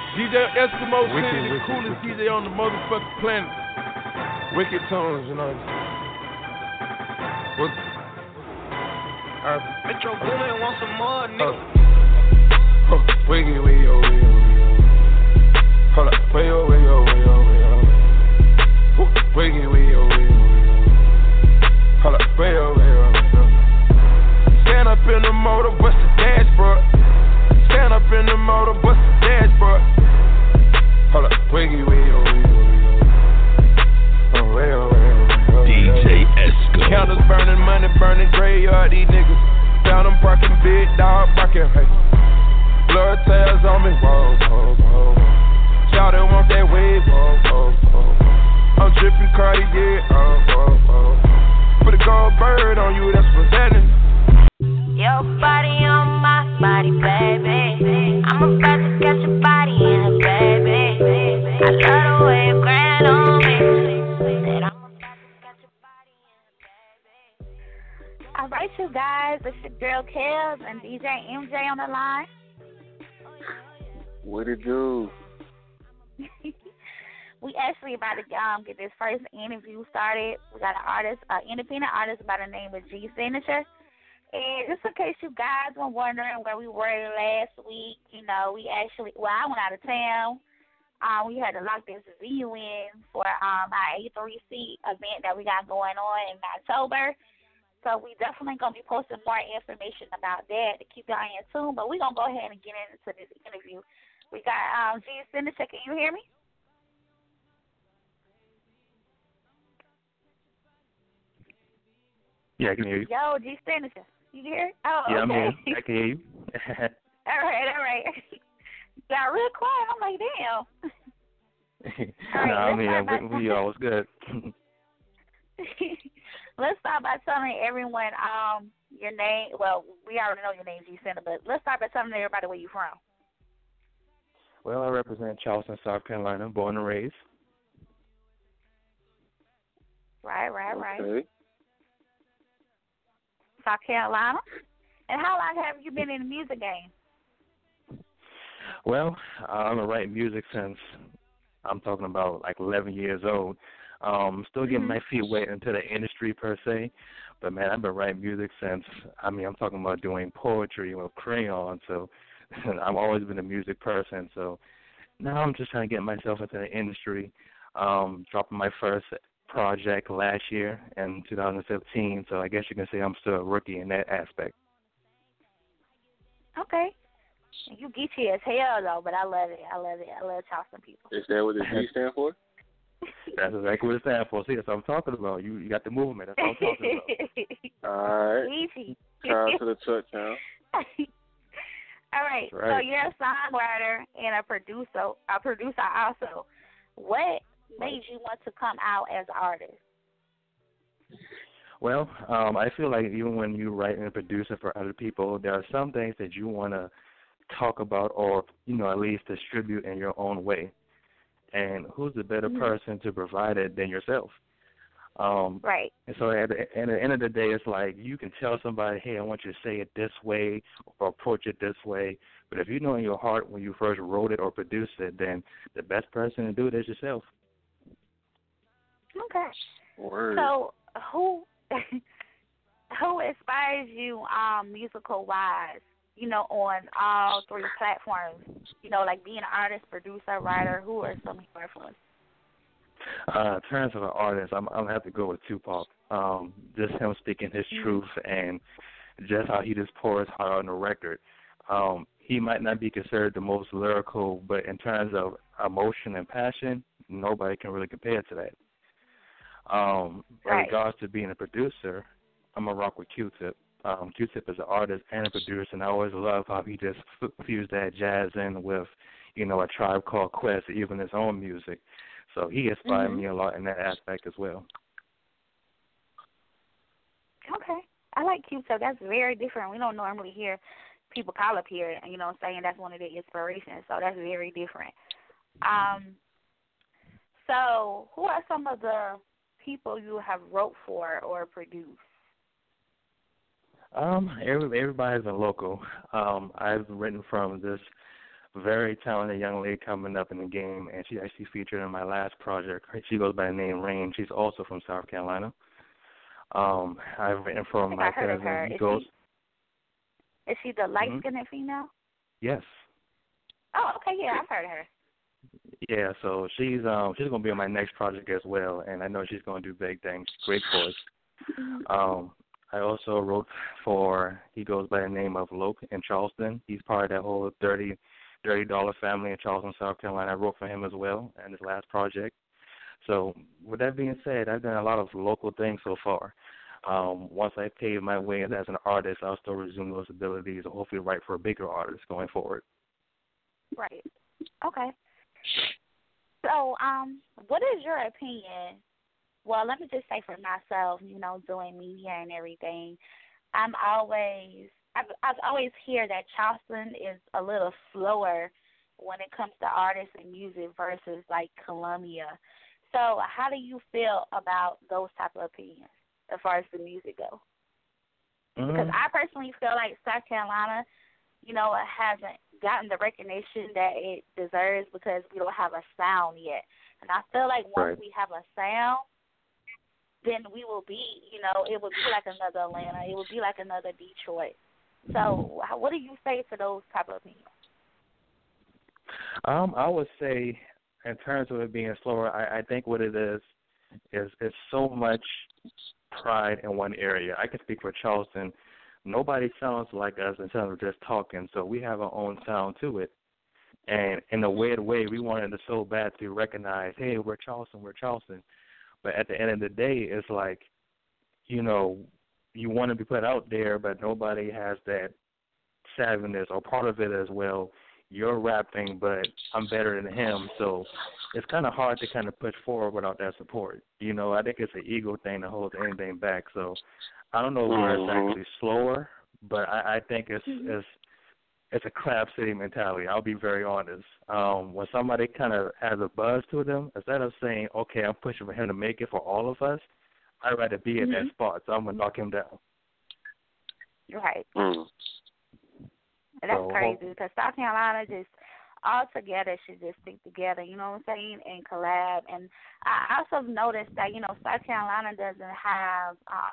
DJ Eskimo Wicked, City, the wicked, coolest wicked. DJ on the motherfucking planet. Wicked tones, you know. What? Metro Boomin want some more, nigga. Wiggy, wiggy, oh, wiggy, oh, wiggy, oh. Hold up, wiggy, oh, wiggy, oh, wiggy, oh, wiggy, oh. Wiggy, wiggy, oh, wiggy, oh, wiggy, oh. Hold up, wiggy, oh, wiggy, oh, wiggy, oh. Stand up in the motor, bust the dashboard. Stand up in the motor, bust the dashboard. Hold up, wiggy, wiggy, oh, wiggy, oh, wiggy, oh. Oh, wiggy, oh, wiggy, oh, wiggy, oh. DJ Esco. Counters burning, money burning, graveyard, these niggas. Found them parking, big dog barking, hey. Blood tails on me, whoa, whoa, whoa. Shawty want that wave, whoa, whoa, whoa. I'm dripping Cartier, oh, whoa, whoa. Put a gold bird on you, that's presenting. Your body on my body, baby. I'm about to catch your body in it, baby. I love the way you grind on me. Said I'm about to catch your body in it, baby. All right, you guys, it's your girl Kels and DJ MJ on the line. What it do? We actually about to get this first interview started. We got an independent artist by the name of G Signature. And just in case you guys were wondering where we were last week, you know, I went out of town. We had to lock this venue in for our A3C event that we got going on in October. So we definitely going to be posting more information about that to keep y'all in tune. But we're going to go ahead and get into this interview. We got G Signature. Can you hear me? Yeah, I can hear you. Yo, G Signature. You hear? Oh, yeah, okay. I'm here. I can hear you. All right. Got real quiet. I'm like, damn. No, I'm here. We all was good. Let's start by telling everyone your name. Well, we already know your name, G Signature, but let's start by telling everybody where you're from. Well, I represent Charleston, South Carolina, born and raised. Right. Okay. South Carolina. And how long have you been in the music game? Well, I've been writing music since I'm talking about like 11 years old. Still getting my feet wet into the industry per se, but man, I've been writing music since. I'm talking about doing poetry with crayon. So I've always been a music person. So now I'm just trying to get myself into the industry. Dropping my first project last year in 2015, so I guess you can say I'm still a rookie in that aspect. Okay. You geeky as hell, though, but I love it. I love Charleston people. Is that what the G stand for? That's exactly what it stands for. See, that's what I'm talking about. You got the movement. That's what I'm talking about. All right. Easy. Shout out to the church town. All right. So you're a songwriter and a producer also. What made you want to come out as an artist? Well, I feel like even when you write and produce for other people, there are some things that you want to talk about or, at least distribute in your own way. And who's the better person to provide it than yourself? Right. And so at the end of the day, it's like you can tell somebody, hey, I want you to say it this way or approach it this way. But if you know in your heart when you first wrote it or produced it, then the best person to do it is yourself. Okay. Word. So who inspires you musical wise, on all three platforms? Like being an artist, producer, writer, who are some of your influences? In terms of an artist, I'm gonna have to go with Tupac. Just him speaking his truth and just how he just pours heart on the record. He might not be considered the most lyrical, but in terms of emotion and passion, nobody can really compare to that. In regards to being a producer, I'm a rock with Q-Tip. Q-Tip is an artist and a producer, and I always love how he just fused that jazz in with, a Tribe Called Quest, even his own music. So he inspired me a lot in that aspect as well. Okay. I like Q-Tip. That's very different. We don't normally hear people call up here, saying that's one of their inspirations. So that's very different. So who are some of the people you have wrote for or produced? Everybody's been local. I've written from this Very talented young lady coming up in the game, and she actually featured in my last project. She goes by the name Rain. She's also from South Carolina. I've written for my cousin. Is she the light-skinned female? Yes. Oh, okay, yeah, I've heard of her. Yeah, so she's gonna be on my next project as well, and I know she's gonna do big things. Great voice. I also wrote for, he goes by the name of Loke in Charleston. He's part of that whole $30 family in Charleston, South Carolina. I wrote for him as well in his last project. So with that being said, I've done a lot of local things so far. Once I pave my way as an artist, I'll still resume those abilities and hopefully write for a bigger artist going forward. Right. Okay. So, what is your opinion? Well, let me just say for myself, doing media and everything, I've always hear that Charleston is a little slower when it comes to artists and music versus like Columbia. So, how do you feel about those type of opinions as far as the music goes? Because I personally feel like South Carolina, hasn't gotten the recognition that it deserves because we don't have a sound yet. And I feel like once we have a sound, then we will be, it will be like another Atlanta. It will be like another Detroit. So what do you say to those type of opinions? I would say in terms of it being slower, I think what it is so much pride in one area. I can speak for Charleston. Nobody sounds like us in terms of just talking, so we have our own sound to it. And in a weird way, we wanted it so bad to recognize, hey, we're Charleston. But at the end of the day, it's like, you want to be put out there, but nobody has that savviness or part of it as well. You're rapping, but I'm better than him, so it's kind of hard to kind of push forward without that support. I think it's an ego thing that holds anything back. So I don't know where it's actually slower, but I think it's a Crab City mentality. I'll be very honest. When somebody kind of has a buzz to them, instead of saying, okay, I'm pushing for him to make it for all of us, I'd rather be at that spot, so I'm going to knock him down. Right. That's crazy because South Carolina just all together should just stick together, you know what I'm saying, and collab. And I also noticed that, South Carolina doesn't have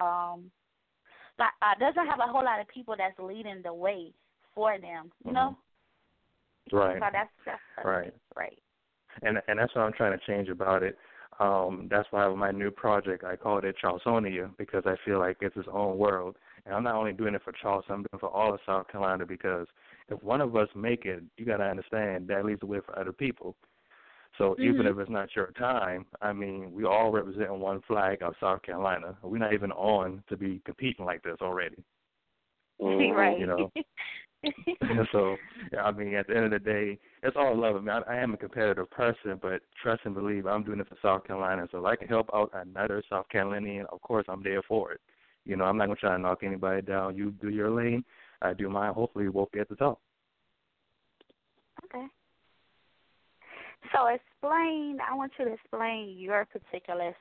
a whole lot of people that's leading the way for them, you know? Right. So that's right. Right. And that's what I'm trying to change about it. That's why with my new project, I called it Charlestonia, because I feel like it's its own world. And I'm not only doing it for Charleston, I'm doing it for all of South Carolina, because if one of us make it, you got to understand that leads the way for other people. So even if it's not your time, I mean, we all represent one flag of South Carolina. We're not even on to be competing like this already. Right. So, I mean, at the end of the day, it's all love. I mean, I am a competitive person, but trust and believe I'm doing it for South Carolina. So if I can help out another South Carolinian, of course, I'm there for it. I'm not going to try to knock anybody down. You do your lane, I do mine. Hopefully we'll be at the top. Okay. So I want you to explain your particular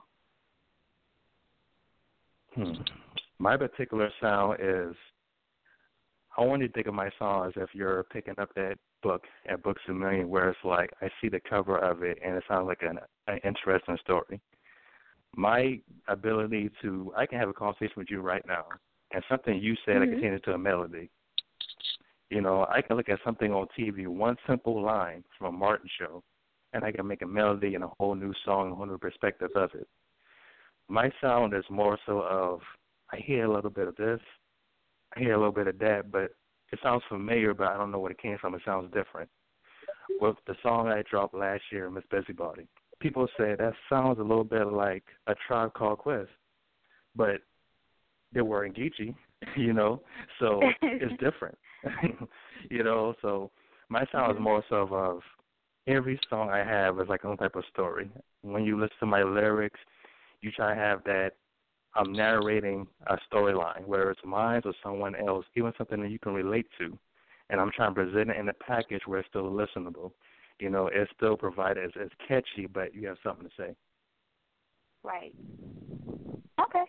sound. My particular sound is, I want you to think of my song as if you're picking up that book at Books A Million, where it's like I see the cover of it and it sounds like an interesting story. My ability I can have a conversation with you right now, and something you said I can change it to a melody. I can look at something on TV, one simple line from a Martin show, and I can make a melody and a whole new song, a whole new perspective of it. My sound is more so of, I hear a little bit of this, I hear a little bit of that, but it sounds familiar, but I don't know where it came from. It sounds different. With the song I dropped last year, Miss Busybody, people say that sounds a little bit like a Tribe Called Quest, but they were in Geechee, so it's different, so my sound is more so of every song I have is like some type of story. When you listen to my lyrics, you try to have that I'm narrating a storyline, whether it's mine or someone else, even something that you can relate to, and I'm trying to present it in a package where it's still listenable. It's still provided as catchy, but you have something to say. Right. Okay.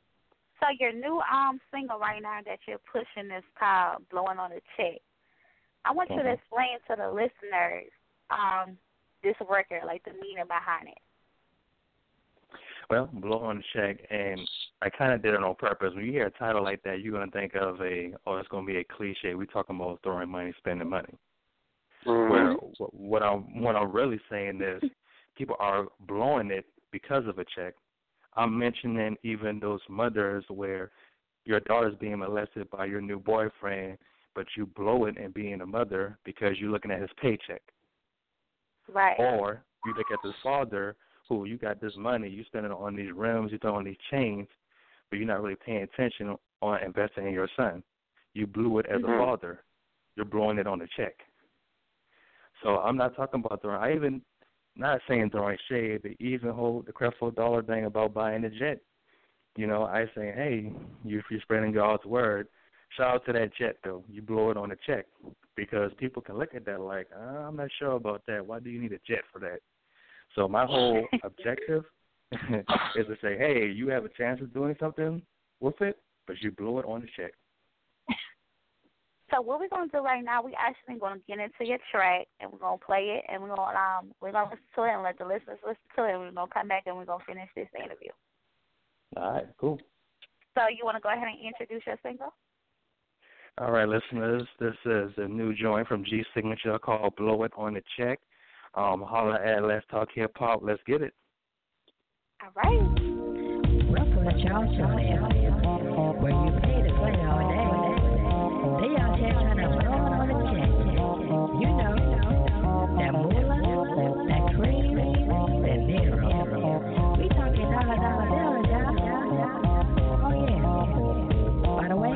So your new single right now that you're pushing is called "Blowing on a Check." I want you to explain to the listeners this record, like the meaning behind it. Well, Blow on the Check, and I kind of did it on purpose. When you hear a title like that, you're going to think of it's going to be a cliche. We're talking about throwing money, spending money. Where what I'm really saying is people are blowing it because of a check. I'm mentioning even those mothers where your daughter's being molested by your new boyfriend, but you blow it and being a mother because you're looking at his paycheck. Right. Or you look at this father who you got this money, you spend it on these rims, you throw on these chains, but you're not really paying attention on investing in your son. You blew it as a father. You're blowing it on a check. So I'm not talking about not saying throwing shade, but even hold the Creflo Dollar thing about buying a jet. You know, I say, hey, if you're spreading God's word, shout out to that jet, though. You blow it on a check because people can look at that like, I'm not sure about that. Why do you need a jet for that? So my whole objective is to say, hey, you have a chance of doing something with it, but you blow it on the check. So what we're going to do right now, we actually going to get into your track, and we're going to play it, and we're going to listen to it and let the listeners listen to it, and we're going to come back and we're going to finish this interview. All right, cool. So you want to go ahead and introduce your single? All right, listeners, this is a new joint from G Signature called Blow It on the Check. Holla at Let's Talk Hip Hop. Let's get it. All right. Welcome to Charles Show, where you pay to play all day. They out here trying to blow it on the check. You know, that moolah, that cream, that zero. We talking dollar bills, y'all. Oh, yeah. By the way,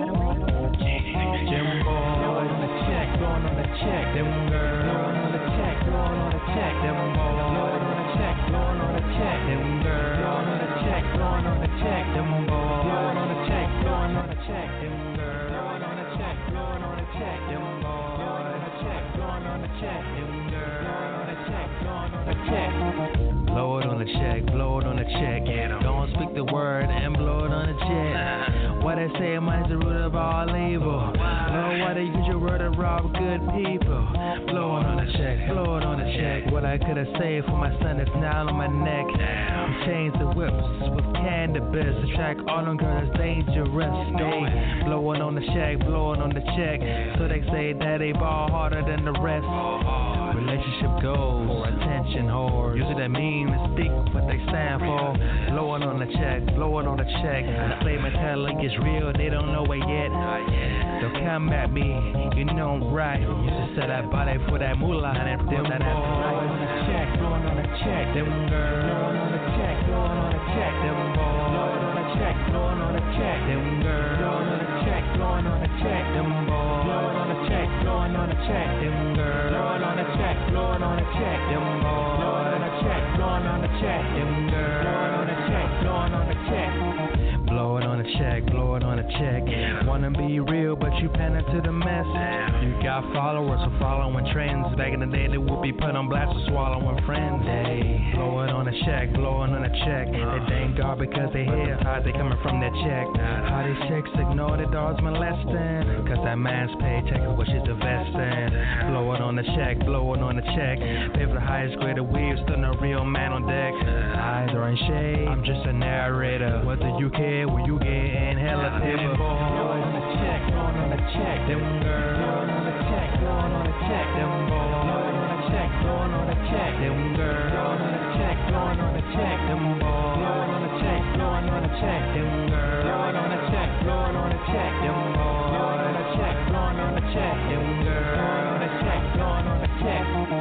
Jim boys on the check, blowing on the check. Them girls blowing on the check, blowing on the check. Them boys blowing on the check, blowing on the check. Them girls blowing on the check, blowing on the check. Them boys blowing on the check, blowing on the check. Them girls blowing on the check, blowing on the check. Them boys blowing on the check, blowing on the check. Them girls blowing on the check, blowing on the check. Blow it on the check, blow it on the check. Don't speak the word and blow it on the check. What they say, money's the root of all evil. Lord, why they use your word to rob good people? Blow it on the check, blow it on the check. What I could have saved for my son that's now on my neck. We changed the whips with cannabis. Attract all them girls that's dangerous. They blow it on the check, blow it on the check. So they say that they ball harder than the rest. Relationship goals for attention whores. Usually that mean to speak what they stand for. Blow it on the check, blow it on the check. The slave mentality is real, they don't know it yet. Don't come at me, you know I'm right. Used to sell that body for that moolah and them that ass right. On the check, blowing on the check. Them girls blowing on the check, blowing on the check. Them boys blowing on the check, blowing on the check. Them girls blowing on the check, blowing on the check. Them boys blowing on the check, blowing on the check. Them girls blowing on the check, blowing on the check. Them boys blowing on the check, blowing on the check. Them girls blowing on the check, blowing on the check. Blow it on the check, blow it on the check. Wanna be real, but you pander to the mess. You got followers for following trends. Back in the day, they would be put on blast for swallowing friends. Hey, blow it on the check, blow it on the check. They thank God because they hear how they coming from that check. How these chicks ignore the dogs molesting. Cause that man's paycheck is what she's investing. Blow it on the check, blow it on the check. Pay for the highest grade of weave, still no real man on deck. Eyes are in shade, I'm just a narrator. What do you care? Will you get in hella paper? Blowing on the check, blowing on the check. Them girls blowing on the check, blowing on the check. Them boys blowing on the check, blowing on the check. Them girls blowing on the check, blowing on the check. Them boys blowing on the check, blowing on the check. Them girls blowing on the check, blowing on the check. Them boys blowing on the check, blowing on the check. Them girls blowing on the check, blowing on the check.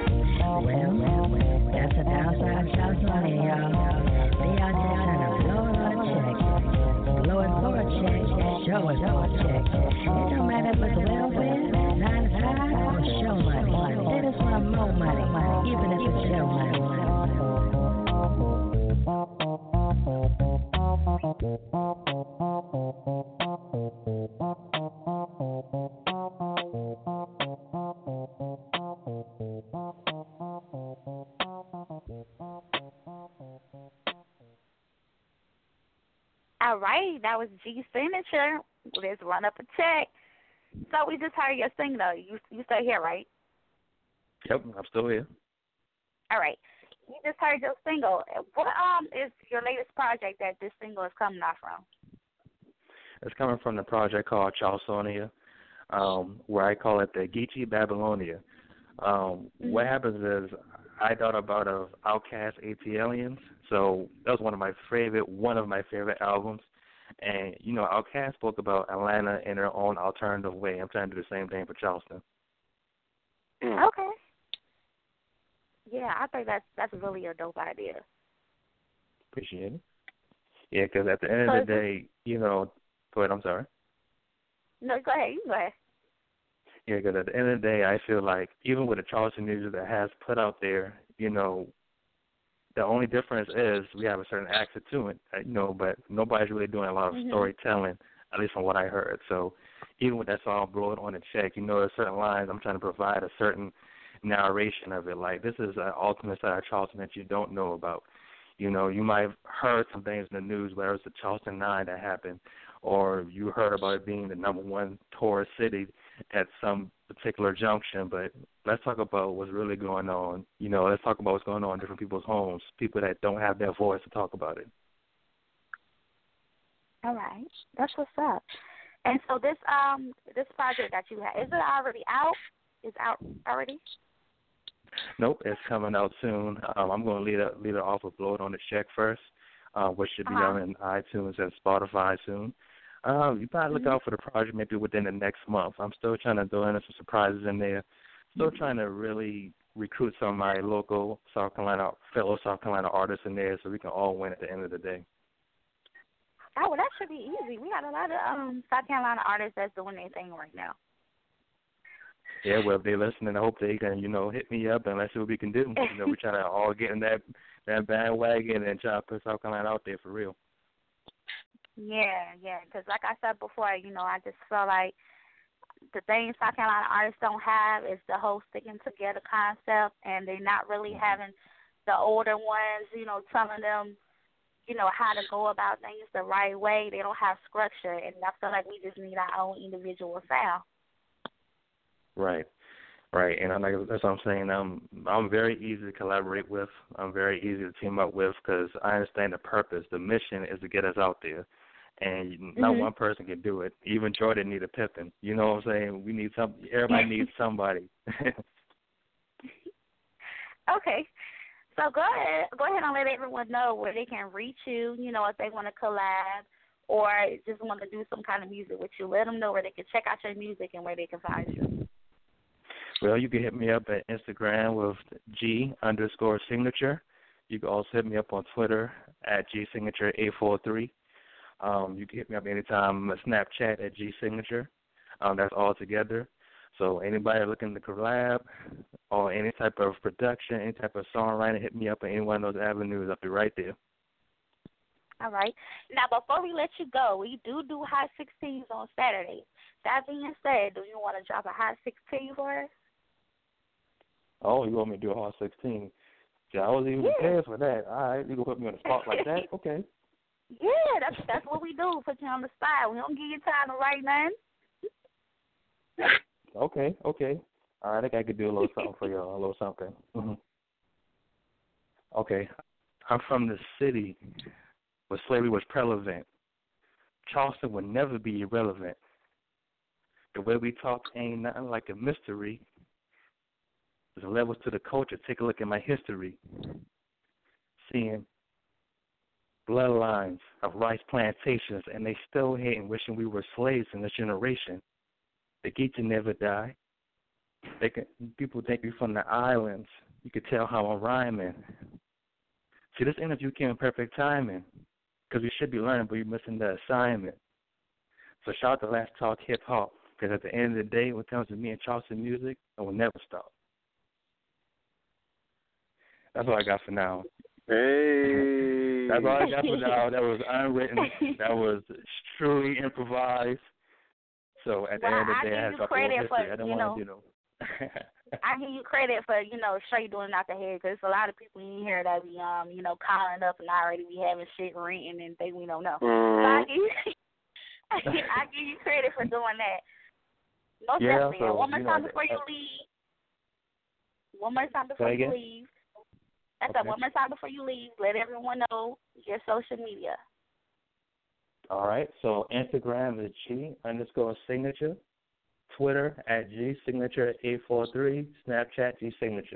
well, that's a downside shot money, y'all. They out there trying to blow it on a check. Blow it for a check, show it for a check. It don't matter if it's welfare, 9 to 5, or show money. They just want more money, even if it's show money. All right, that was G Signature. Let's run up a check. So we just heard your single. You still here, right? Yep, I'm still here. All right. You just heard your single. What is your latest project that this single is coming off from? It's coming from the project called Charlestonia, where I call it the Geechee Babylonia. What happens is I thought about Outkast ATLiens, so that was one of my favorite albums. And, you know, Outkast spoke about Atlanta in their own alternative way. I'm trying to do the same thing for Charleston. Okay. Yeah, I think that's really a dope idea. Appreciate it. Yeah, because at the end of the day, you know, go ahead, I'm sorry. No, go ahead. You go ahead. Yeah, because at the end of the day, I feel like even with the Charleston music that has put out there, you know, the only difference is we have a certain accent to it, you know, but nobody's really doing a lot of storytelling, at least from what I heard. So even with that song, Blow It on the Check, you know, there's certain lines I'm trying to provide a certain narration of it. Like, this is an ultimate side of Charleston that you don't know about. You know, you might have heard some things in the news, whether it's the Charleston 9 that happened, or you heard about it being the #1 tourist city at some particular junction, but let's talk about what's really going on. You know, let's talk about what's going on in different people's homes, people that don't have their voice to talk about it. All right. That's what's up. And so this project that you have, is it already out? Is out already? Nope, it's coming out soon. I'm going to lead it off with Blow It on the Check first, which should be on iTunes and Spotify soon. You probably look out for the project maybe within the next month. I'm still trying to throw in some surprises in there. Still trying to really recruit some of my local fellow South Carolina artists in there so we can all win at the end of the day. Oh, well, that should be easy. We got a lot of South Carolina artists that's doing their thing right now. Yeah, well, if they're listening, I hope they can, you know, hit me up and let's see what we can do. You know, we're trying to all get in that bandwagon and try to put South Carolina out there for real. Yeah, because like I said before, you know, I just feel like the thing South Carolina artists don't have is the whole sticking together concept, and they're not really having the older ones, you know, telling them, you know, how to go about things the right way. They don't have structure, and I feel like we just need our own individual sound. Right, and that's what I'm saying. I'm very easy to collaborate with. I'm very easy to team up with because I understand the purpose. The mission is to get us out there, and not one person can do it. Even Jordan need a Pippen. You know what I'm saying? We need everybody needs somebody. Okay, so go ahead and let everyone know where they can reach you. You know, if they want to collab or just want to do some kind of music with you, let them know where they can check out your music and where they can find you. Well, you can hit me up at Instagram with G_signature. You can also hit me up on Twitter at GSignature843. You can hit me up anytime on Snapchat at GSignature. That's all together. So anybody looking to collab or any type of production, any type of songwriting, hit me up at any one of those avenues. I'll be right there. All right. Now, before we let you go, we do Hot 16s on Saturdays. That being said, do you want to drop a Hot 16 for us? Oh, you want me to do a Hot 16? Yeah, I wasn't even prepared for that. All right, you gonna put me on the spot like that? Okay. Yeah, that's what we do. Put you on the spot. We don't give you time to write nothing. Okay. All right, I think I could do a little something for y'all, a little something. Okay, I'm from the city where slavery was prevalent. Charleston would never be irrelevant. The way we talk ain't nothing like a mystery. There's levels to the culture. Take a look at my history. Seeing bloodlines of rice plantations, and they still hating, wishing we were slaves in this generation. The Geechee never die. People think we from the islands. You could tell how I'm rhyming. See, this interview came in perfect timing because we should be learning, but you're missing the assignment. So shout out to Let's Talk Hip Hop, because at the end of the day, when it comes to me and Charleston music, I will never stop. That's all I got for now. Hey. That's all I got for now. That was unwritten. That was truly improvised. So at the end of the day, I had to drop a little history. I don't want to, you know. I give you credit for, you know, straight doing it out the head, because there's a lot of people in here that be, you know, calling up and already be having shit written and think we don't know. So I give you credit for doing that. Most Yeah, definitely. so, And one more you know, time before you leave. One more time before Say you again? leave. That's Okay. up. One more time before you leave. Let everyone know your social media. All right. So Instagram is G_signature. Twitter at G_signature843. Snapchat G_signature.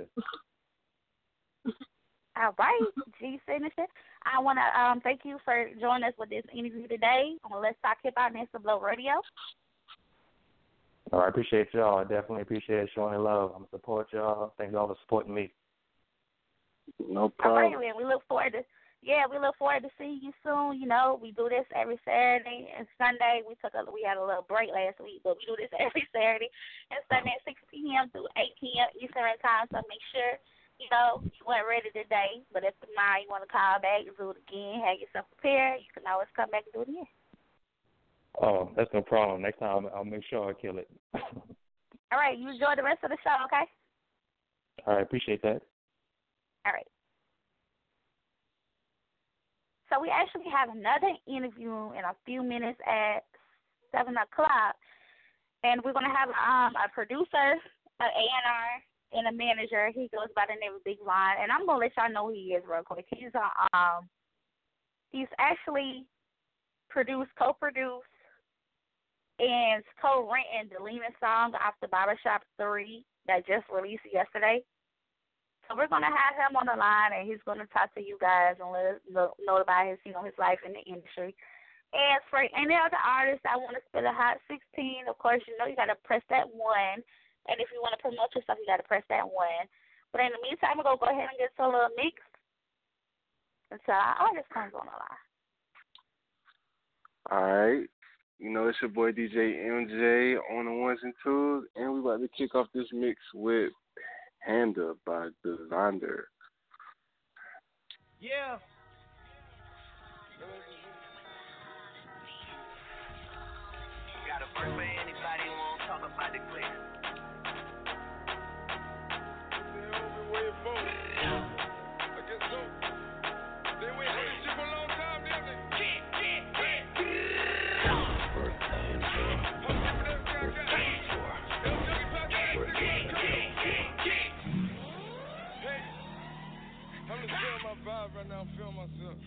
All right, G Signature. I want to thank you for joining us with this interview today on Let's Talk Hip Hop and Blow Radio. All right, I appreciate y'all. I definitely appreciate showing love. I'm going to support y'all. Thank y'all for supporting me. No All right, problem. man. We look forward to seeing you soon. You know, we do this every Saturday and Sunday. We had a little break last week, but we do this every Saturday and Sunday at 6 p.m. through 8 p.m. Eastern Time. So make sure, you know, you weren't ready today, but if tomorrow you want to call back and do it again, have yourself prepared, you can always come back and do it again. Oh, that's no problem. Next time I'll make sure I kill it. All right, you enjoy the rest of the show, okay? All right, appreciate that. All right. So we actually have another interview in a few minutes at 7 o'clock, and we're going to have a producer, an A&R, and a manager. He goes by the name of Big Ron, and I'm going to let y'all know who he is real quick. He's actually co-produced, and co-written the Lena song off the Barbershop 3 that just released yesterday. So we're going to have him on the line, and he's going to talk to you guys and let us know about his life in the industry. And for any other artists that want to spit a hot 16, of course, you know you got to press that 1. And if you want to promote yourself, you got to press that 1. But in the meantime, we're going to go ahead and get to a little mix until our artist comes on the line. All right. You know, it's your boy DJ MJ on the ones and twos, and we about to kick off this mix with Handa by Designer. Yeah. Got a verse for anybody who won't talk about the click. I guess so. They wait for this shit for a long time, didn't they? I'm just feeling my vibe right now. I'm feeling myself.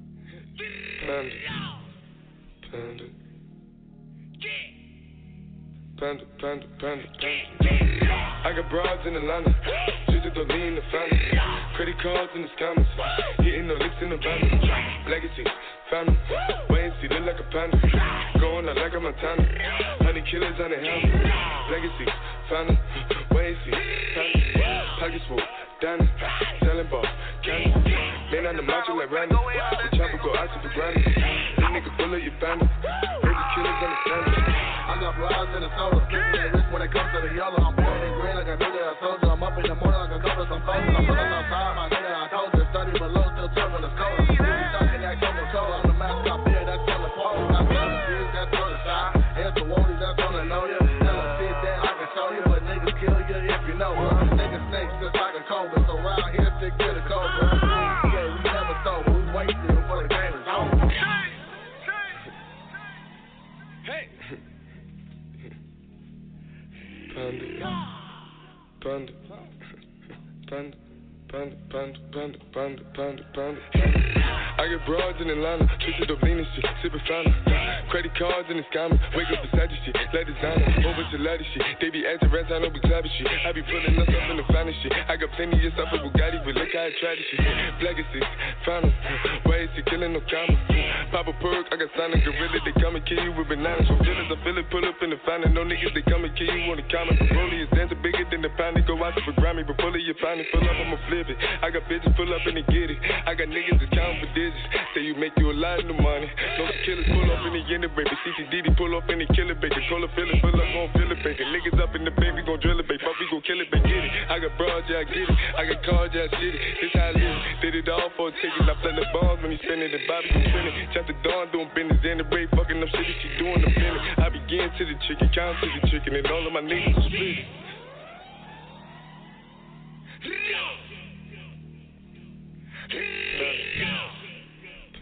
Panda. I got broads in Atlanta, just to lean the family. Credit cards in the scammers, hitting the licks in the van. Legacy, family, wait and see, look like a panda. Going out like a Montana, 100 killers on the helmet. Legacy, family, wait and see, family. Pockets full, Danny, selling ball, candy. Man on the macho like Randy, the chopper go out to the granny. This nigga full of your bandits, heard the killers on the standard. I got flies in the soda, flipping the wrist when it comes to the yellow. I'm blowing it green like I knew that I told you. I'm up in the morning like I go to some photos. I'm pulling outside, my nigga, I told you. Study below, still turbing the soda. We talking that Coca-Cola, I'm the mascot beer, that's on the pole. Got the other kids, that's on the side. Here's the Wodies, that's on the know ya. Tell them sit down, I can show you, but niggas kill you if you know her. Niggas snakes just like a cobra, so round here stick to the cobra. Yeah, we never sober, we wasted before the game is over. Hey! Panda. I get broads in Atlanta, twisted up lean and shit, sippin' fountain. Credit cards in the scammers, wake up beside your shit, let designer, over to ladder shit. They be acting rats, I don't be clapping shit. I be pulling us up in the finest shit. I got plenty of stuff for Bugatti, but look how I tried this shit. Legacy, fountain, why is he killing no comma? Pop a perk, I got signed a gorilla, they come and kill you with bananas. From feelings, I feel it, pull up in the fountain. No niggas, they come and kill you on the comment. Rollie is dancing bigger than the pound, they go out to the Grammy, but pull it, you find it, pull up, I'ma flip it. I got bitches pull up and they get it. I got niggas that count for digits. Say you make you a lot of money. No killers pull up and they in the baby. CCD pull up and they kill it, baby. Cola fill it, pull up, gon' fill it, baby. Niggas up in the baby, gon' drill it, baby. Fuck, we gon' kill it, baby. Get it. I got broads, yeah, I get it. I got cars, yeah, I shit it. This how I live. Did it all for a ticket. I play the bombs when he spinning the Bobby, he spinning. Chop the dawn, doing business in the break. Fucking up shit, she doing the feeling. I begin to the chicken, count to the chicken, and all of my niggas are split.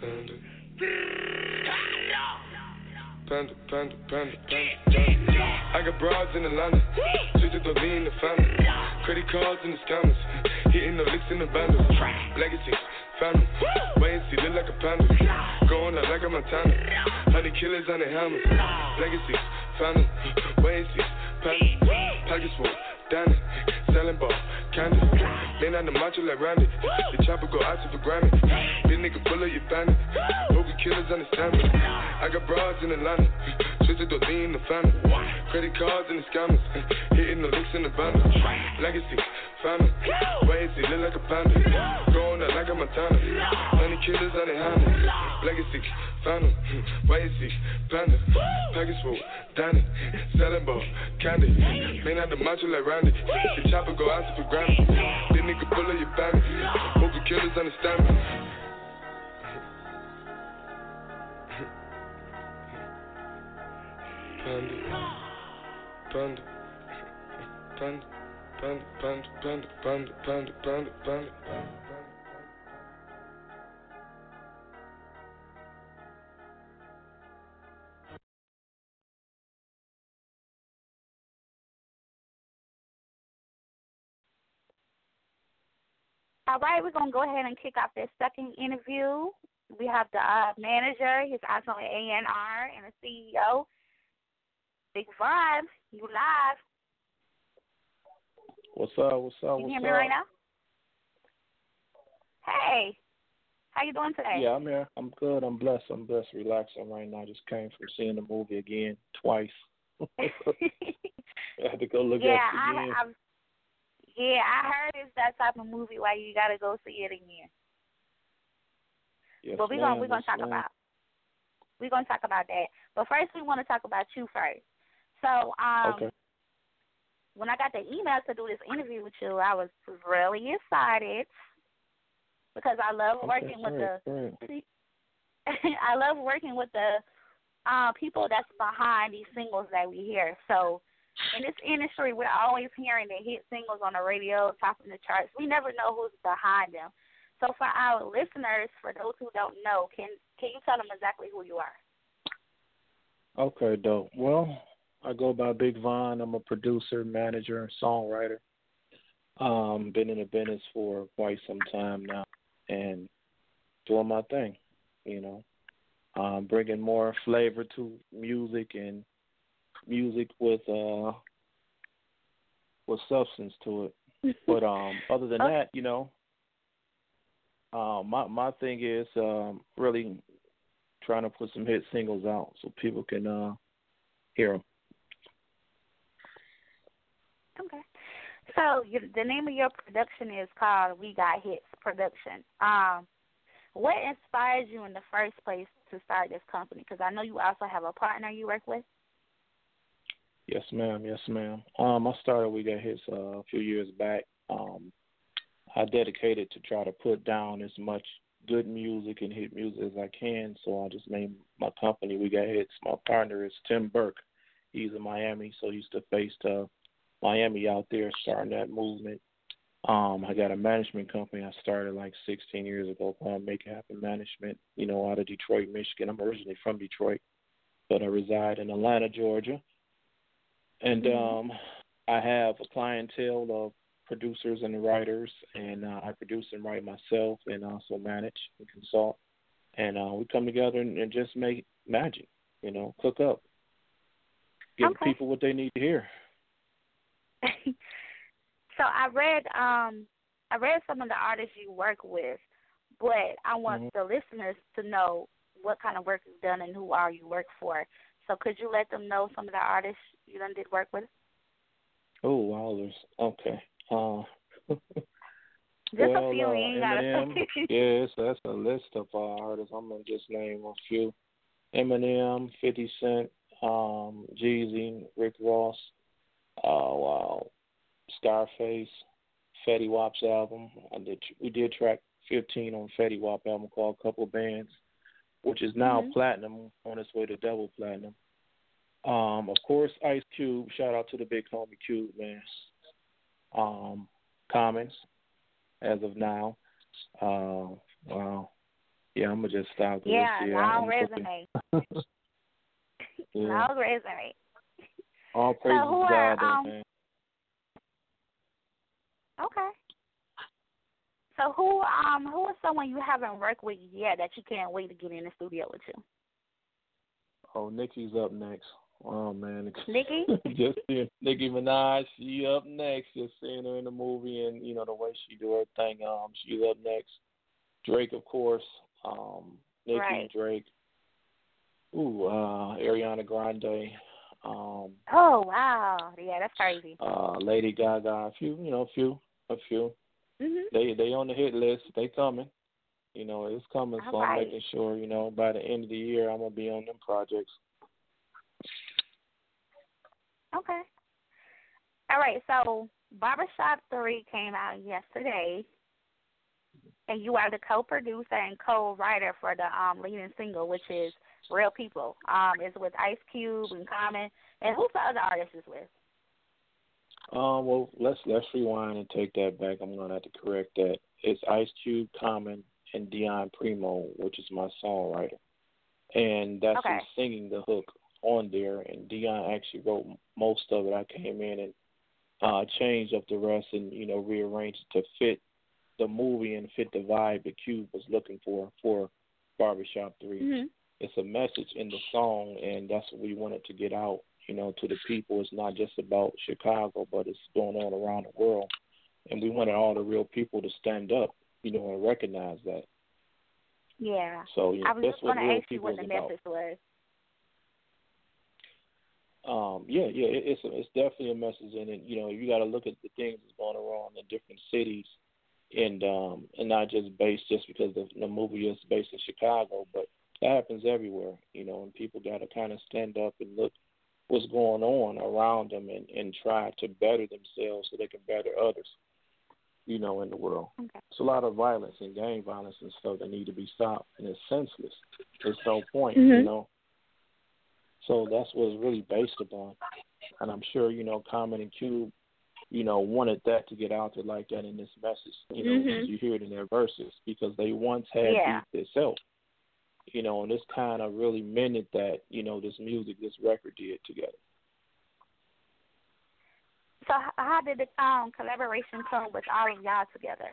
Panda. I got broads in Atlanta, switch to lean the family. Credit cards in the scammers, hitting the licks in the bundles. Legacy, family, wait and see, look like a panda. Going out like a Montana, 100 killers on the hammers. Legacy, family, wait and see, panda. Package full, Danny, selling ball, candy. Lean on the macho like Randy, the chopper go out to for Grammy. This nigga full of your bandit, hope you killers understand me. I got broads in Atlanta, switch to lean the family. Credit cards and the scammers, hitting the licks in the bundle. Legacy, family, wait and see, look like a panda. Going out like a Montana, 100 killers on the handle. Legacy, family, wait and see, panda. Package full, Danny, selling ball, candy. Man out the macho like Randy, the chopper go out to for Grammy. This nigga full of your bandit, hope the killers understand me. Panda, panda, panda, panda, panda, panda, panda, panda, panda, panda. All right, we're going to go ahead and kick off this second interview. We have the manager, he's also an A&R and a CEO. Big Von, you live. What's up? Can you hear me right now? Hey, how you doing today? Yeah, I'm here. I'm good. I'm blessed. Relaxing right now. Just came from seeing the movie again twice. I had to go look at it again. I heard it's that type of movie where you gotta go see it again. Yes, but we're gonna talk about that. But first, we want to talk about you first. So, okay. When I got the email to do this interview with you, I was really excited because I love working with I love working with the people that's behind these singles that we hear. So, in this industry, we're always hearing the hit singles on the radio, topping the charts. We never know who's behind them. So, for our listeners, for those who don't know, can you tell them exactly who you are? Okay, dope. Well, I go by Big Von. I'm a producer, manager, and songwriter. Been in the business for quite some time now and doing my thing, bringing more flavor to music and music with substance to it. But other than that, my thing is really trying to put some hit singles out so people can hear them. Okay. So the name of your production is called We Got Hits Production. What inspired you in the first place to start this company? Because I know you also have a partner you work with. Yes, ma'am. I started We Got Hits a few years back. I dedicated to try to put down as much good music and hit music as I can, so I just named my company We Got Hits. My partner is Tim Burke. He's in Miami, so he used to face Miami out there starting that movement. I got a management company I started like 16 years ago called Make It Happen Management, out of Detroit, Michigan. I'm originally from Detroit, but I reside in Atlanta, Georgia. And I have a clientele of producers and writers, and I produce and write myself and also manage and consult. And we come together and just make magic, cook up, give people what they need to hear. So I read some of the artists you work with, but I want the listeners to know what kind of work you've done and who are you work for. So could you let them know some of the artists you done did work with? Oh, wow, okay. Just a few. Eminem. Yes, that's a list of artists. I'm gonna just name a few: Eminem, 50 Cent, Jeezy, Rick Ross. Scarface, Fetty Wap's album. We did track 15 on Fetty Wap album called Couple Bands, which is now platinum, on its way to double platinum. Of course, Ice Cube. Shout out to the big homie Cube, man. Commons, as of now. Wow. Yeah, I'm going to just stop there. Long resume. Long resume. All praise So who to are, God, though, man. Okay. So who is someone you haven't worked with yet that you can't wait to get in the studio with you? Oh, Nicki's up next. Oh man, Nicki? Just seeing Nicki Minaj, she up next. Just seeing her in the movie and the way she do her thing. She's up next. Drake, of course. Nicki, right. Drake. Ariana Grande. Oh wow, yeah, that's crazy. Lady Gaga. A few. Mhm. They on the hit list. They coming. It's coming. All so right. I'm making sure. By the end of the year, I'm gonna be on them projects. Okay. All right, so Barbershop 3 came out yesterday, and you are the co-producer and co-writer for the leading single, which is Real People. It's with Ice Cube and Common. And who's the other artist is with? Well, let's rewind and take that back. I'm gonna have to correct that. It's Ice Cube, Common, and Dion Primo, which is my songwriter, and that's okay. who's singing the hook on there. And Dion actually wrote most of it. I came in and changed up the rest and rearranged it to fit the movie and fit the vibe that Cube was looking for Barbershop 3. Mm-hmm. It's a message in the song, and that's what we wanted to get out, to the people. It's not just about Chicago, but it's going on around the world. And we wanted all the real people to stand up, and recognize that. Yeah. So, I was that's just what going to real ask you people what the is about. message was. It's definitely a message in it. You got to look at the things that's going around in different cities, and not just based just because the movie is based in Chicago, but that happens everywhere. And people got to kind of stand up and look what's going on around them and try to better themselves so they can better others. In the world. Okay. It's a lot of violence and gang violence and stuff that need to be stopped, and it's senseless. There's no point, So that's what it's really based upon. And I'm sure, Common and Cube, wanted that to get out there like that in this message, because you hear it in their verses, because they once had beef itself, and this kind of really mended that, this music, this record did together. So how did the collaboration come with all of y'all together?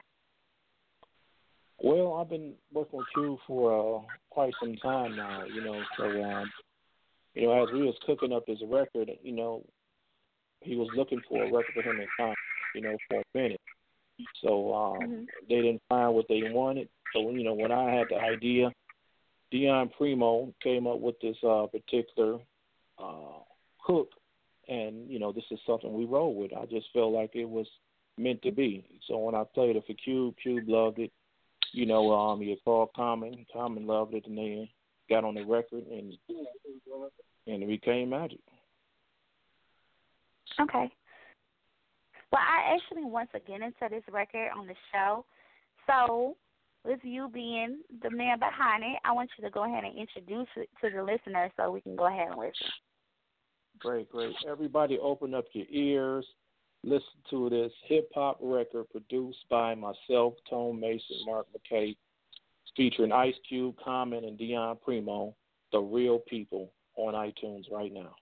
Well, I've been working with Q for quite some time now, so, as we was cooking up his record, he was looking for a record for him and Tom, for a minute. So they didn't find what they wanted. So, when I had the idea, Dion Primo came up with this particular hook, and, this is something we roll with. I just felt like it was meant to be. So when I played it for Cube, Cube loved it. He had called Common. Common loved it, and they got on the record, and it became magic. Okay. Well, I actually want to get into this record on the show. So with you being the man behind it, I want you to go ahead and introduce it to the listeners so we can go ahead and listen. Great. Everybody open up your ears. Listen to this hip-hop record produced by myself, Tone Mason, Mark McKay, featuring Ice Cube, Common, and Dion Primo, The Real People, on iTunes right now.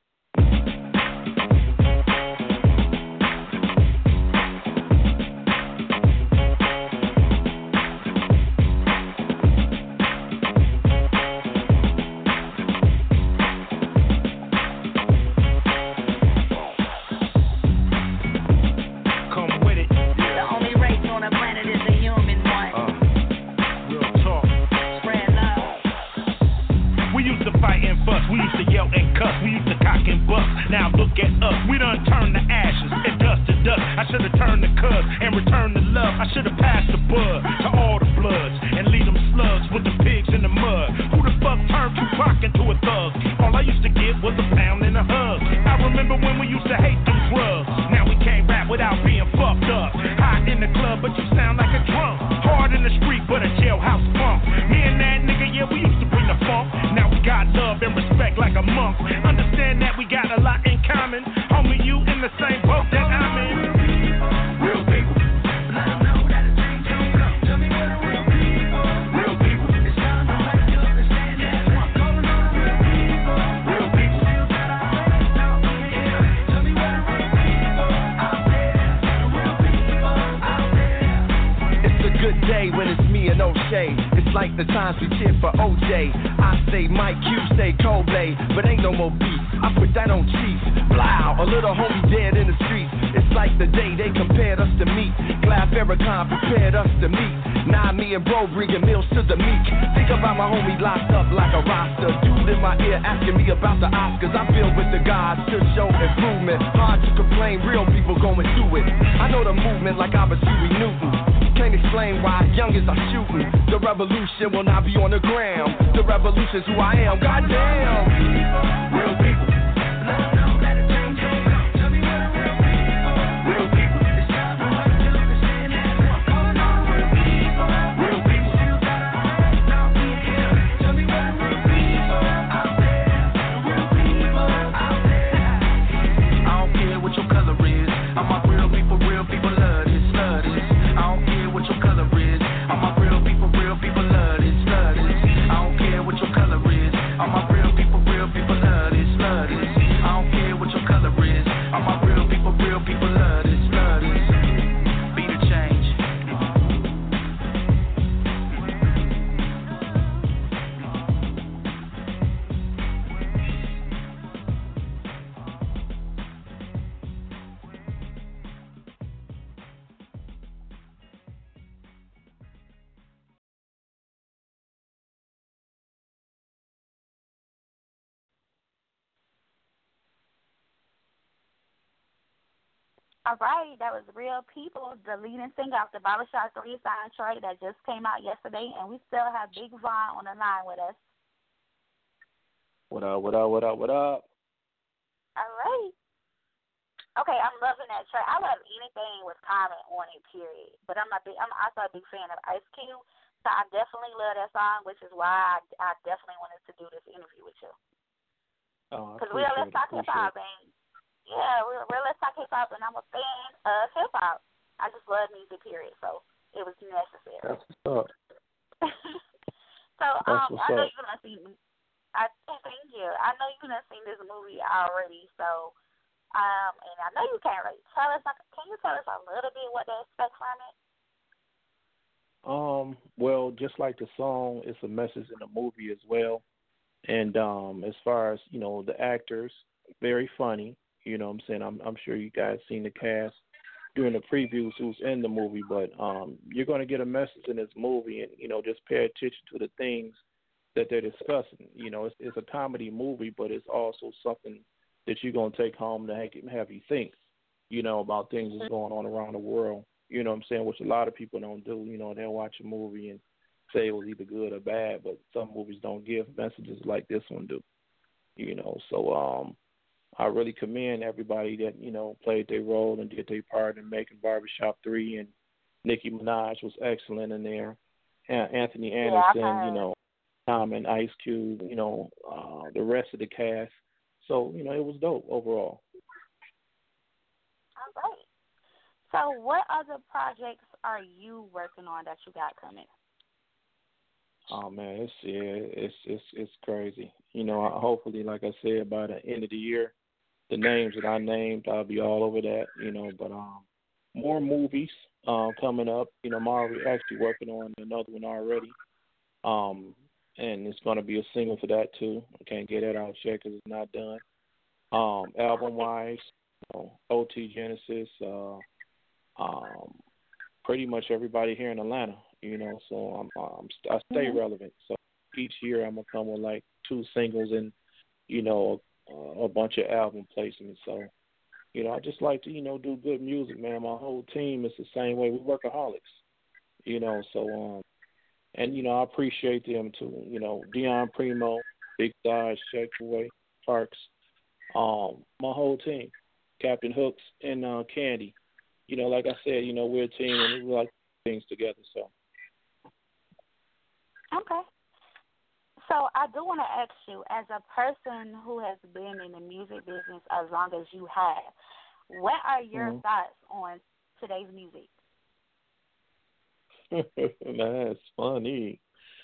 We used to yell and cuss, we used to cock and bust. Now look at us, we done turned to ashes and dust to dust. I should have turned the cuz and returned the love. I should have passed the bud to all the bloods and leave them slugs with the pigs in the mud. Who the fuck turned Tupac into a thug? All I used to get was a pound and a hug. I remember when we used to hate them drugs. Now we can't rap without being fucked up. Hot in the club, but you sound like a drunk. Hard in the street, but a jailhouse punk. Me and that nigga, yeah, we used to bring the funk. Now we got love and respect like a monk. Understand that we got a lot in common. Homie, you in the same boat that I'm in. Real people. Let them know that a change don't come. Tell me where the real people. Real people. It's time to wake up and stand as one. Calling on the real people. Real people. Still got our heads down in the air. So good day when it's me and O'Shea. It's like the times we cheer for OJ. I say Mike, you say Kobe, but ain't no more beef. I put that on Chief. Blow, a little homie dead in the streets. It's like the day they compared us to meat. Glad Farrakhan prepared us to meet. Now me and bro bringing meals to the meek. Think about my homie locked up like a roster. Dude in my ear asking me about the Oscars. I feel with the gods to show improvement. Hard to complain, real people going through it. I know the movement like I was Huey Newton. Can't explain why youngins are shooting. The revolution will not be on the ground. The revolution's who I am, goddamn. Real people. All right, that was Real People, the leading singer off the Barbershop 3 soundtrack that just came out yesterday, and we still have Big Von on the line with us. What up, what up, what up, what up? All right. Okay, I'm loving that track. I love anything with Common on it, period. But I'm also a big fan of Ice Cube, so I definitely love that song, which is why I definitely wanted to do this interview with you. Because Real Let's Talk Hip Hop, and yeah, Real Let's Talk Hip Hop, and I'm a fan of hip hop. I just love music, period. So it was necessary. That's what's up. So That's what's I know up. you're gonna see. Thank you. I know you're gonna see this movie already. So and I know you can't really tell us. Can you tell us a little bit what to expect from it? Well, just like the song, it's a message in the movie as well. And as far as, the actors, very funny. You know what I'm saying? I'm sure you guys seen the cast during the previews who's in the movie, but you're going to get a message in this movie, and, just pay attention to the things that they're discussing. It's a comedy movie, but it's also something that you're going to take home to have you think, about things that's going on around the world. You know what I'm saying? Which a lot of people don't do. They'll watch a movie and say it was either good or bad, but some movies don't give messages like this one do. So I really commend everybody that, played their role and did their part in making Barbershop 3, and Nicki Minaj was excellent in there. Anthony Anderson, Tom and Ice Cube, the rest of the cast. So, it was dope overall. All right. So what other projects are you working on that you got coming? Oh man, it's crazy. Hopefully, like I said, by the end of the year, the names that I named, I'll be all over that. But more movies coming up. I'm already actually working on another one already. And it's going to be a single for that too. I can't get that out yet because it's not done. Album wise, OT Genesis, pretty much everybody here in Atlanta. So I stay relevant. So each year I'm gonna come with like 2 singles and a bunch of album placements. So I just like to do good music, man. My whole team is the same way. We workaholics. So and I appreciate them too. Dion Primo, Big Dodge, Shaq Away, Parks, my whole team, Captain Hooks and Candy. Like I said, we're a team and we like things together. So. Okay. So I do want to ask you, as a person who has been in the music business as long as you have, what are your thoughts on today's music? That's funny.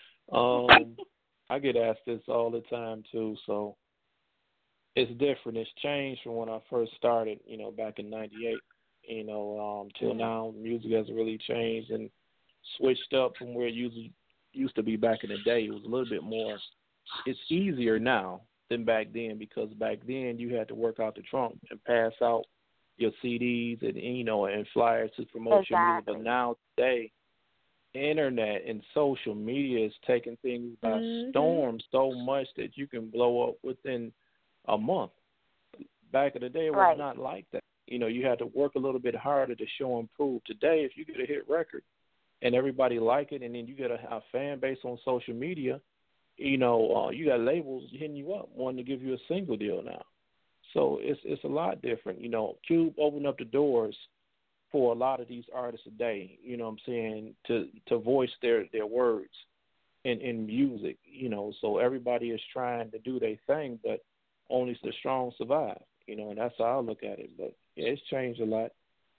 I get asked this all the time too, so it's different. It's changed from when I first started, back in '98. Till now, music has really changed, and switched up from where it used to be back in the day. It was a little bit more. It's easier now than back then because back then you had to work out the trunk and pass out your CDs and and flyers to promote your music. But now today, internet and social media is taking things by storm so much that you can blow up within a month. Back in the day, it was not like that. You had to work a little bit harder to show and prove. Today, if you get a hit record and everybody like it, and then you get a fan base on social media, you got labels hitting you up wanting to give you a single deal now. So it's a lot different. Cube opened up the doors for a lot of these artists today, to voice their words in music, so everybody is trying to do their thing, but only the strong survive, and that's how I look at it. But yeah, it's changed a lot,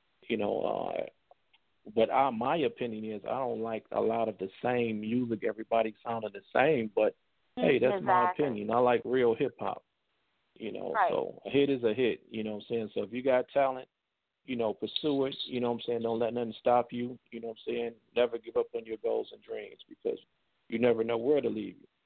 but my opinion is I don't like a lot of the same music. Everybody sounding the same, but hey, that's my opinion. I like real hip hop, so a hit is a hit, So if you got talent, pursue it, don't let nothing stop you, never give up on your goals and dreams because you never know where to lead you.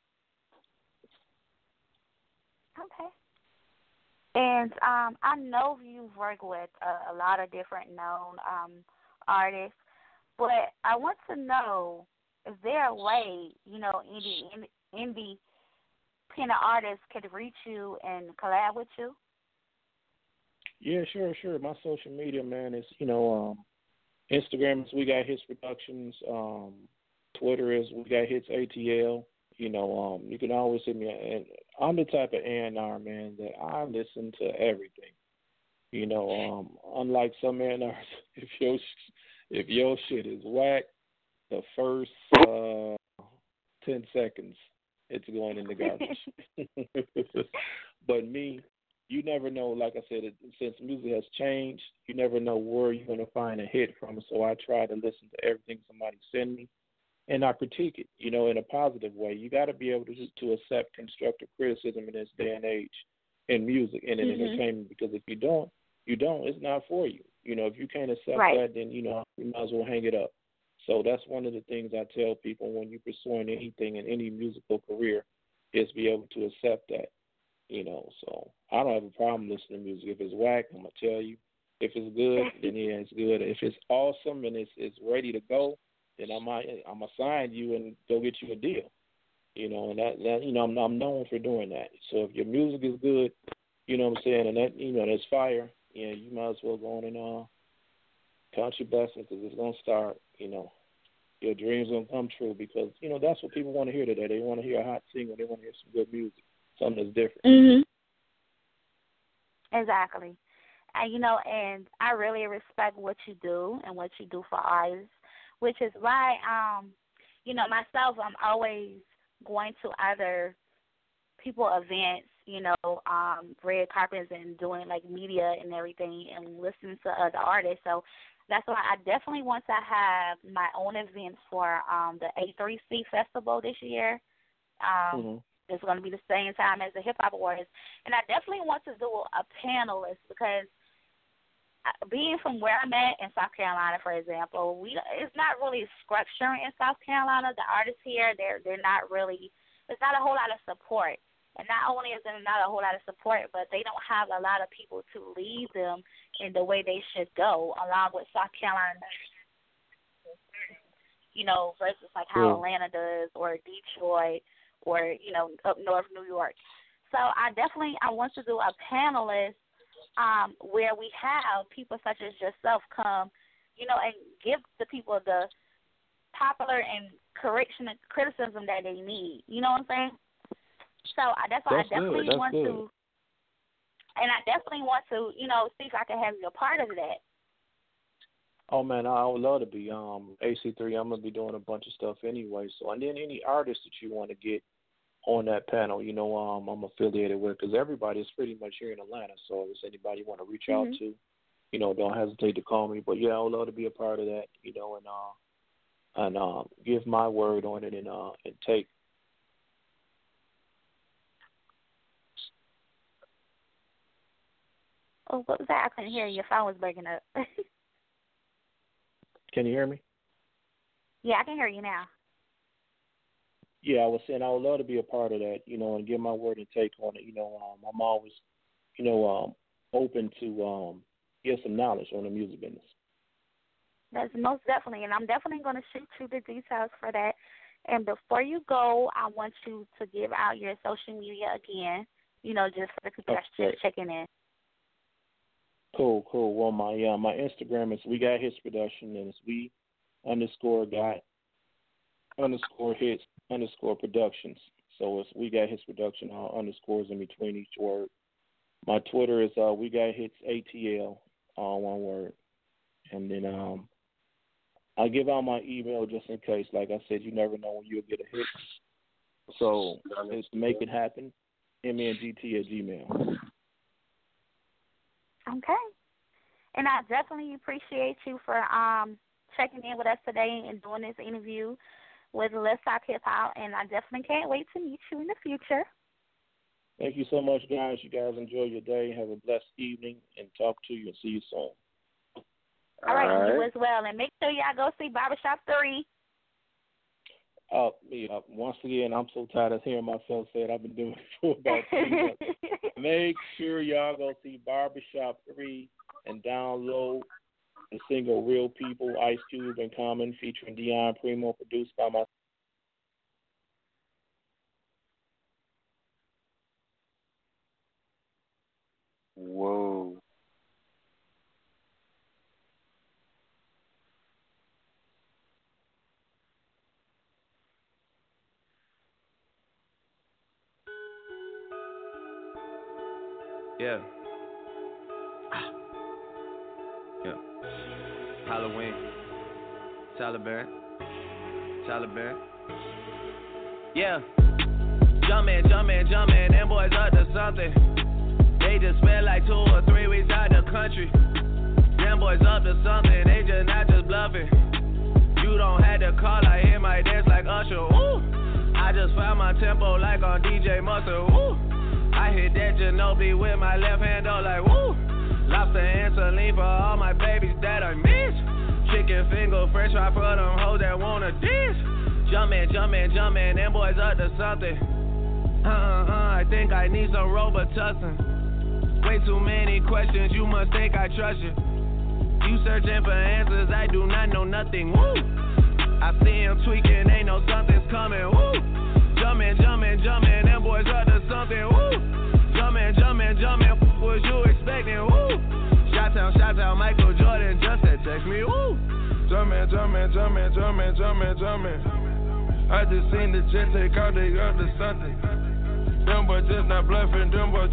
Okay. And I know you've worked with a lot of different known artists, but I want to know, is there a way, independent artists could reach you and collab with you? Yeah, sure. My social media, man, is, Instagram is We Got Hits Productions. Twitter is We Got Hits ATL. You can always hit me. And I'm the type of A&R, man, that I listen to everything. Unlike some A&Rs, if your shit is whack, the first 10 seconds, it's going in the garbage. But me, you never know, like I said, since music has changed, you never know where you're going to find a hit from. So I try to listen to everything somebody send me, and I critique it, in a positive way. You got to be able to accept constructive criticism in this day and age in music and in entertainment, because if you don't, it's not for you. If you can't accept that, then, you might as well hang it up. So that's one of the things I tell people when you're pursuing anything in any musical career is be able to accept that. So I don't have a problem listening to music. If it's whack, I'm going to tell you. If it's good, then yeah, it's good. If it's awesome and it's ready to go, then I'm going to sign you and go get you a deal. And that I'm known for doing that. So if your music is good, and that, that's fire, you might as well go on and count your blessings because it's going to start, your dreams going to come true because, that's what people want to hear today. They want to hear a hot single. They want to hear some good music. Something that's different. Exactly. And, and I really respect what you do and what you do for artists, which is why, myself, I'm always going to other people events, red carpets and doing, like, media and everything and listening to other artists. So that's why I definitely want to have my own events for the A3C Festival this year. It's going to be the same time as the Hip Hop Awards. And I definitely want to do a panelist because being from where I'm at in South Carolina, for example, it's not really structure in South Carolina. The artists here, they're not really, there's not a whole lot of support. And not only is there not a whole lot of support, but they don't have a lot of people to lead them in the way they should go, along with South Carolina, versus like how Atlanta does or Detroit or, up north New York. So I want to do a panelist where we have people such as yourself come, and give the people the popular and criticism that they need. You know what I'm saying? So that's why I definitely want to, and I definitely want to, see if I can have you a part of that. Oh, man, I would love to be. AC3, I'm going to be doing a bunch of stuff anyway. So, and then any artists that you want to get on that panel, I'm affiliated with, because everybody is pretty much here in Atlanta. So if there's anybody you want to reach out to, don't hesitate to call me. But, yeah, I would love to be a part of that, and give my word on it and take. Oh, what was that? I couldn't hear you. Your phone was breaking up. Can you hear me? Yeah, I can hear you now. Yeah, I was saying I would love to be a part of that, and give my word and take on it. I'm always, open to get some knowledge on the music business. That's most definitely, and I'm definitely going to shoot you the details for that. And before you go, I want you to give out your social media again, just for the people that's just checking in. Cool. Well, my Instagram is We Got Hits Production, and it's we_got_hits_productions. So it's We Got Hits Production, all underscores in between each word. My Twitter is We Got Hits ATL, all one word. And then I give out my email just in case. Like I said, you never know when you'll get a hit. So it's Make It Happen, MENGT@gmail. Okay. And I definitely appreciate you for checking in with us today and doing this interview with Let's Talk Hip Hop. And I definitely can't wait to meet you in the future. Thank you so much, guys. You guys enjoy your day. Have a blessed evening, and talk to you and see you soon. All right, you as well. And make sure y'all go see Barbershop 3. Once again, I'm so tired of hearing myself say it. I've been doing it for about 3 months. Make sure y'all go see Barbershop 3 and download the single Real People, Ice Cube and Common, featuring Dion Primo, produced by my. Whoa. Yeah. Yeah. Halloween. Taliban. Yeah. Jumpin', them boys up to something. They just spent like 2 or 3 weeks out the country. Them boys up to something, they just not just bluffing. You don't have to call, I hear my dance like Usher, ooh. I just found my tempo like on DJ Mustard, ooh. I hit that Ginobili with my left hand, though, like, woo. Lobster and saline for all my babies that I miss. Chicken finger, french fry for them hoes that wanna dish. Jumpin', them boys up to something. I think I need some Robitussin. Way too many questions, you must think I trust you. You searching for answers, I do not know nothing, woo. I see him tweaking, they know something's coming, woo. Jumpin', them boys up to something, woo. Jumpin', what you expecting, woo. Shout out, Michael Jordan just had text me, woo. Jumpin'. I just seen the jet take out, they up to something. Them boys just not bluffing, Jumpin',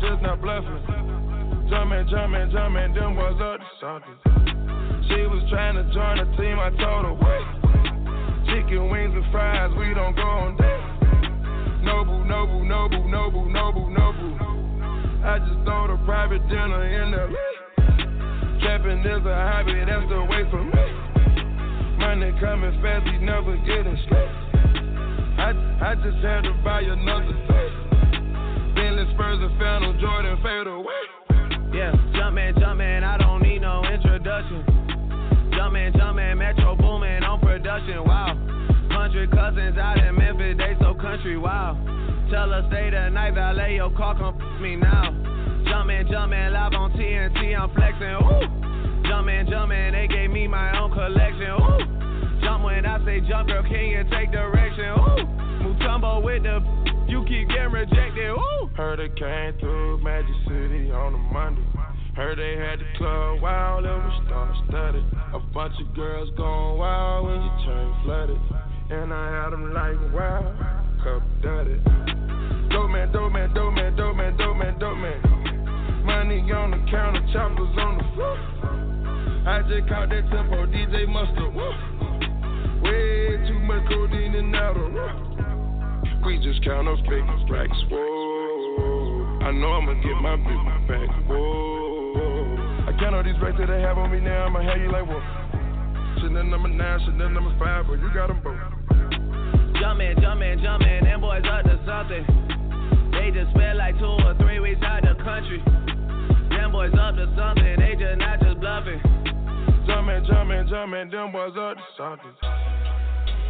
them boys up to something. She was trying to join the team, I told her, wait. Chicken wings and fries, we don't go on that. Noble. I just throw the private dinner in the trapping is a hobby, that's the way for me. Money coming fast, we never getting straight. I just had to buy another thing. Bentley Spurs and Phantom Jordan fade away. Yeah, jumpin', I don't need no introduction. Jumpin', Metro boomin' on production, wow. 100 cousins out in Memphis, they so country, wow. Tell her stay the night, valet your car, come me now. Jumpin', live on TNT, I'm flexin', ooh. Jumpin', they gave me my own collection, ooh. Jump when I say jump, girl, can you take direction, ooh. Mutombo with the, you keep getting rejected, ooh. Heard it came through Magic City on a Monday. Heard they had the club wild, it was star-studded. A bunch of girls going wild when you turn flooded. And I had them like, wow, cup dirty. Dope man. Money on the counter, choppers on the floor. I just caught that tempo, DJ Mustard. Way too much codeine in the room. We just count up big racks, whoa. I know I'ma get my big back, whoa. I count all these racks that they have on me now, I'ma have you like, whoa. Chanel number 9, Chanel number 5, but you got them both. Jumpin', them boys up to something. They just spent like 2 or 3 weeks out the country. Them boys up to something, they just not just bluffing. Jumpin', them boys up to something.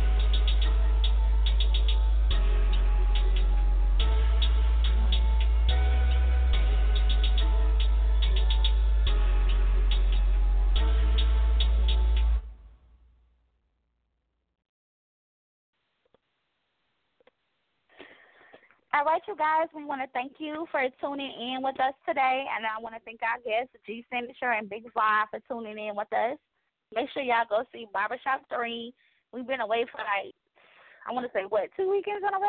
All right, you guys, we want to thank you for tuning in with us today, and I want to thank our guests, G Signature and Big Vaughn, for tuning in with us. Make sure y'all go see Barbershop 3. We've been away for, like, I want to say, 2 weekends in a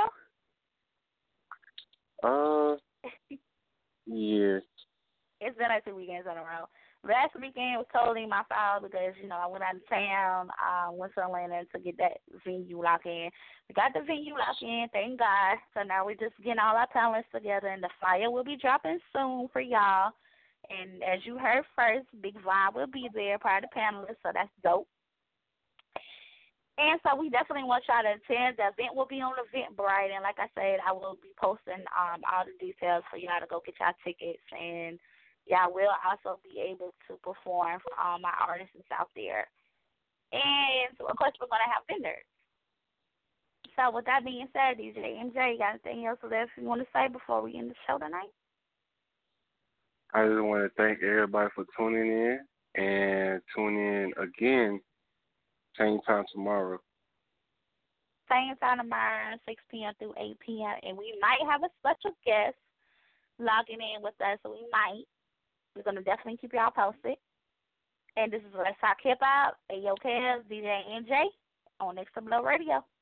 row? Yeah. It's been like 2 weekends in a row. Last weekend was totally my fault because, I went out of town, went to Atlanta to get that venue locked in. We got the venue locked in, thank God. So now we're just getting all our talents together, and the flyer will be dropping soon for y'all. And as you heard first, Big Vaughn will be there, part of the panelists, so that's dope. And so we definitely want y'all to attend. The event will be on Eventbrite, and like I said, I will be posting all the details for y'all to go get y'all tickets, and y'all will also be able to perform for all my artists out there. And, so of course, we're going to have vendors. So with that being said, DJ MJ, you got anything else that you want to say before we end the show tonight? I just want to thank everybody for tuning in, and tune in again, same time tomorrow. Same time tomorrow, 6 p.m. through 8 p.m., and we might have a special guest logging in with us, so we might. We're going to definitely keep y'all posted. And this is Let's Talk Hip Hop, AOK's DJ NJ on Next to Blow Radio.